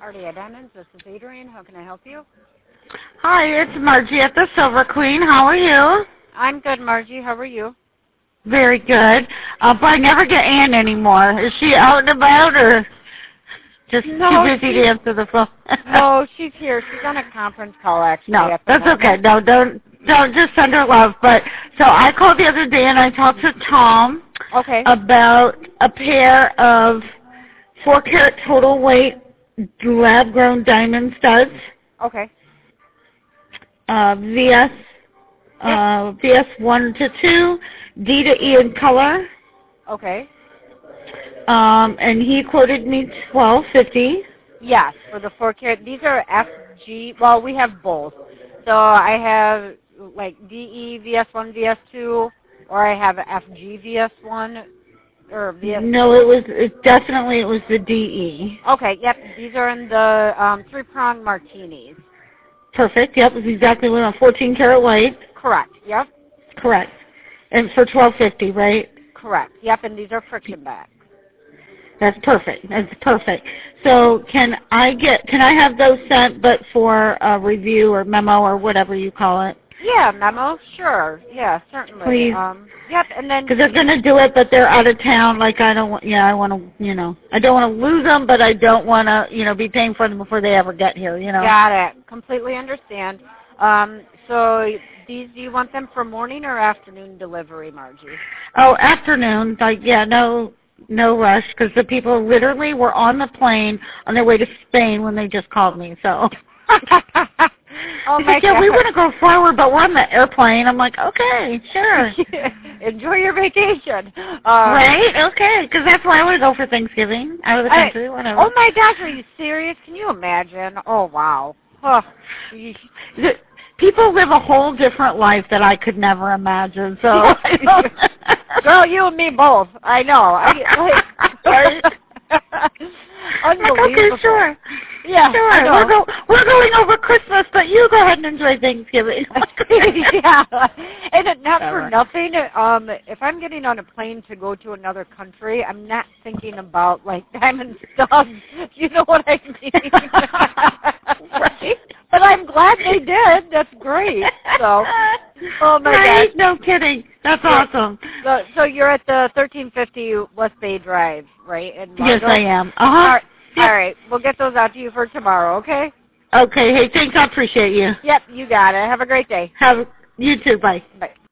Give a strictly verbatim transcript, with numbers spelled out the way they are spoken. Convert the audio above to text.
Ardea Diamonds. This is Adrienne. How can I help you? Hi, it's Margie at the Silver Queen. How are you? I'm good, Margie. How are you? Very good. Uh, but I never get Ann anymore. Is she out and about or just no, too busy to answer the phone? No, she's here. She's on a conference call, actually. No, at the that's moment. okay. No, don't don't just send her love. But so I called the other day and I talked to Tom Okay. about a pair of four carat total weight lab grown diamond studs. Okay. Uh, V S uh, V S one to two, D to E in color. Okay. Um, and he quoted me twelve fifty. Yes, for the four carat. These are F G. Well, we have both. So I have like D E V S one V S two, or I have F G V S one, or V S. No, it was it definitely it was the D E. Okay. Yep. These are in the um, three prong martinis. Perfect. Yep, it's exactly what I'm fourteen karat white. Correct. Yep. Correct. And for twelve fifty, right? Correct. Yep. And these are friction backs. That's perfect. That's perfect. So can I get can I have those sent, but for a review or memo or whatever you call it? Yeah, memo. Sure. Yeah, certainly. Please. Um, yep. And then because they're going to do it, but they're out of town. Like I don't want. Yeah, I want to. You know, I don't want to lose them, but I don't want to. You know, be paying for them before they ever get here. You know. Got it. Completely understand. Um, so these, do you want them for morning or afternoon delivery, Margie? Oh, afternoon. Like yeah, no. No rush, because the people literally were on the plane on their way to Spain when they just called me. So, oh He's my like, yeah, God. we want to go forward, but we're on the airplane. I'm like, okay, sure. Enjoy your vacation. Um, right? Okay, because that's where I want to go for Thanksgiving, out of the country, I, whatever. Oh my gosh, are you serious? Can you imagine? Oh wow. Oh, geez. The, people live a whole different life that I could never imagine. So, I don't girl, you and me both. I know. I, like, unbelievable. Like, okay, sure. Yeah, sure. I know. We're, go, we're going over Christmas, but you go ahead and enjoy Thanksgiving. yeah, and it, not All for right. nothing. Um, if I'm getting on a plane to go to another country, I'm not thinking about like diamond studs. You know what I mean? Right. But I'm glad they did. That's great. So, oh my right? gosh. No kidding. That's Yeah. awesome. So, so you're at the thirteen fifty West Bay Drive, right? In Yes, Largo? I am. Uh-huh. All right. Yep. All right. We'll get those out to you for tomorrow, okay? Okay. Hey, thanks. I appreciate you. Yep, you got it. Have a great day. Have you too. Bye. Bye.